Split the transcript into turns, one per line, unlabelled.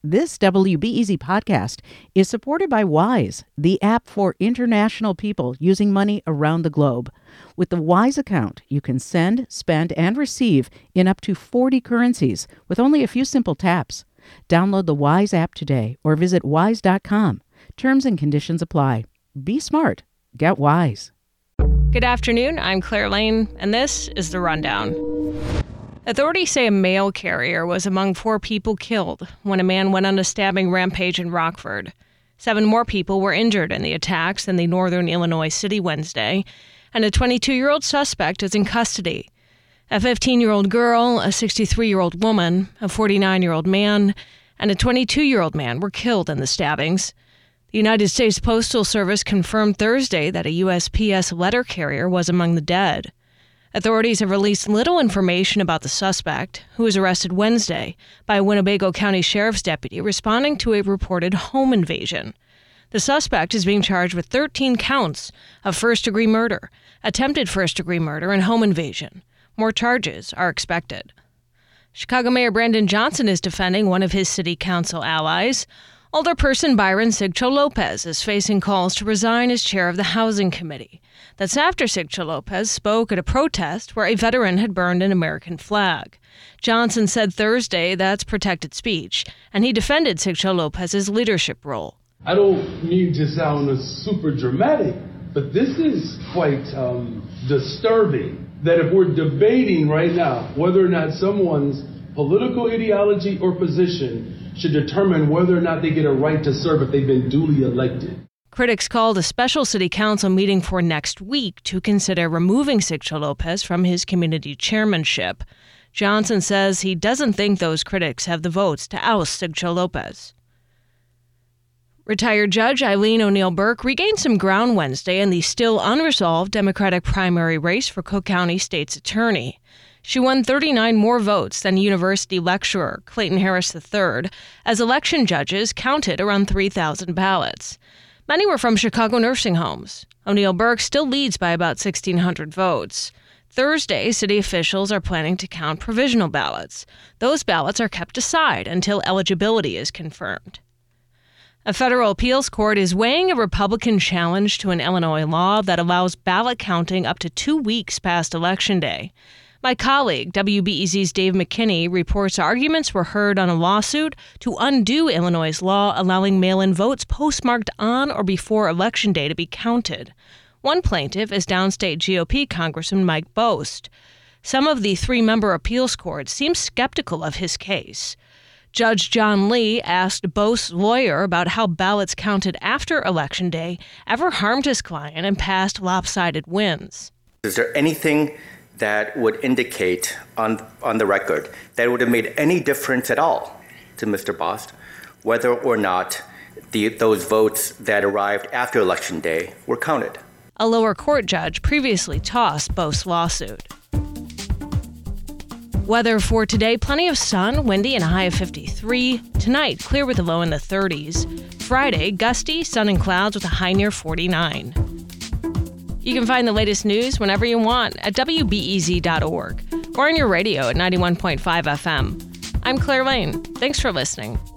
This WBEZ podcast is supported by Wise, the app for international people using money around the globe. With the Wise account, you can send, spend, and receive in up to 40 currencies with only a few simple taps. Download the Wise app today or visit wise.com. Terms and conditions apply. Be smart. Get Wise.
Good afternoon. I'm Claire Lane, and this is The Rundown. Authorities say a mail carrier was among 4 people killed when a man went on a stabbing rampage in Rockford. 7 more people were injured in the attacks in the northern Illinois city Wednesday, and a 22-year-old suspect is in custody. A 15-year-old girl, a 63-year-old woman, a 49-year-old man, and a 22-year-old man were killed in the stabbings. The United States Postal Service confirmed Thursday that a USPS letter carrier was among the dead. Authorities have released little information about the suspect, who was arrested Wednesday by a Winnebago County Sheriff's deputy responding to a reported home invasion. The suspect is being charged with 13 counts of first-degree murder, attempted first-degree murder, and home invasion. More charges are expected. Chicago Mayor Brandon Johnson is defending one of his city council allies. Alderperson Byron Sigcho Lopez is facing calls to resign as chair of the Housing Committee. That's after Sigcho Lopez spoke at a protest where a veteran had burned an American flag. Johnson said Thursday that's protected speech, and he defended Sigcho Lopez's leadership role.
I don't mean to sound super dramatic, but this is quite disturbing that if we're debating right now whether or not someone's political ideology or position should determine whether or not they get a right to serve if they've been duly elected.
Critics called a special city council meeting for next week to consider removing Sigcho Lopez from his community chairmanship. Johnson says he doesn't think those critics have the votes to oust Sigcho Lopez. Retired Judge Eileen O'Neill Burke regained some ground Wednesday in the still unresolved Democratic primary race for Cook County State's attorney. She won 39 more votes than university lecturer Clayton Harris III, as election judges counted around 3,000 ballots. Many were from Chicago nursing homes. O'Neill Burke still leads by about 1,600 votes. Thursday, city officials are planning to count provisional ballots. Those ballots are kept aside until eligibility is confirmed. A federal appeals court is weighing a Republican challenge to an Illinois law that allows ballot counting up to 2 weeks past Election Day. My colleague, WBEZ's Dave McKinney, reports arguments were heard on a lawsuit to undo Illinois' law allowing mail-in votes postmarked on or before Election Day to be counted. One plaintiff is downstate GOP Congressman Mike Bost. Some of the 3-member appeals court seem skeptical of his case. Judge John Lee asked Bost's lawyer about how ballots counted after Election Day ever harmed his client and past lopsided wins.
Is there anything that would indicate on the record that it would have made any difference at all to Mr. Bost whether or not those votes that arrived after Election Day were counted?
A lower court judge previously tossed Bost's lawsuit. Weather for today, plenty of sun, windy, and a high of 53. Tonight, clear with a low in the 30s. Friday, gusty, sun and clouds with a high near 49. You can find the latest news whenever you want at WBEZ.org or on your radio at 91.5 FM. I'm Claire Lane. Thanks for listening.